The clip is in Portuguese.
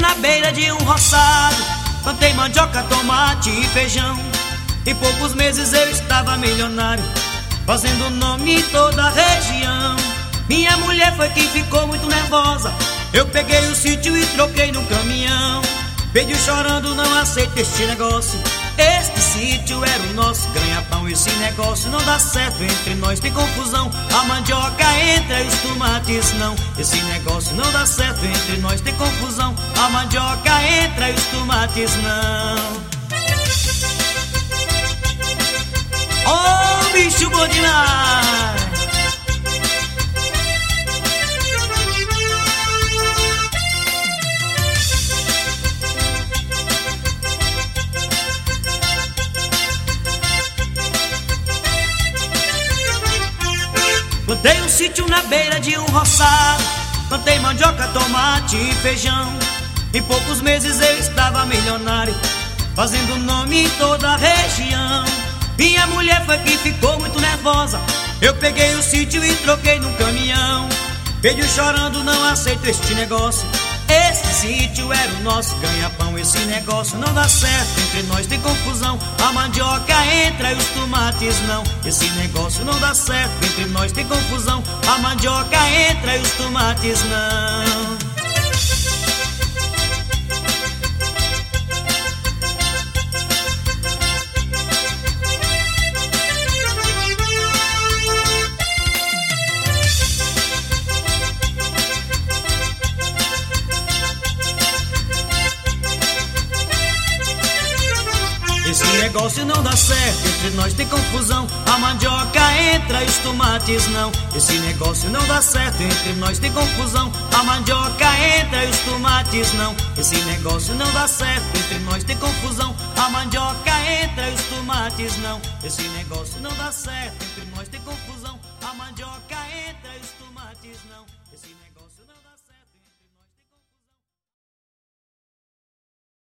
na beira de um roçado, plantei mandioca, tomate e feijão. Em poucos meses eu estava milionário, fazendo nome em toda a região. Minha mulher foi quem ficou muito nervosa, eu peguei o sítio e troquei no caminhão. Pediu chorando, não aceito este negócio, este sítio era o nosso ganha-pão. Esse negócio não dá certo, entre nós tem confusão. A mandioca entra e os tomates não. Esse negócio não dá certo, entre nós tem confusão. A mandioca entra e os tomates não. Oh, bicho bom demais! Plantei um sítio na beira de um roçado, plantei mandioca, tomate e feijão. Em poucos meses eu estava milionário, fazendo nome em toda a região. Minha mulher foi que ficou muito nervosa, eu peguei o sítio e troquei num caminhão. Pediu chorando, não aceito este negócio, este sítio era o nosso ganha-pão. Esse negócio não dá certo, entre nós tem confusão. A mandioca entra e os tomates não. Esse negócio não dá certo, entre nós tem confusão. A mandioca entra e os tomates não. Esse negócio não dá certo, entre nós tem confusão. A mandioca entra e os tomates não. Esse negócio não dá certo, entre nós tem confusão. A mandioca entra e os tomates não. Esse negócio não dá certo, entre nós tem confusão. A mandioca entra e os tomates não. Esse negócio não dá certo, entre nós tem confusão. A mandioca entra e os tomates não. Esse negócio não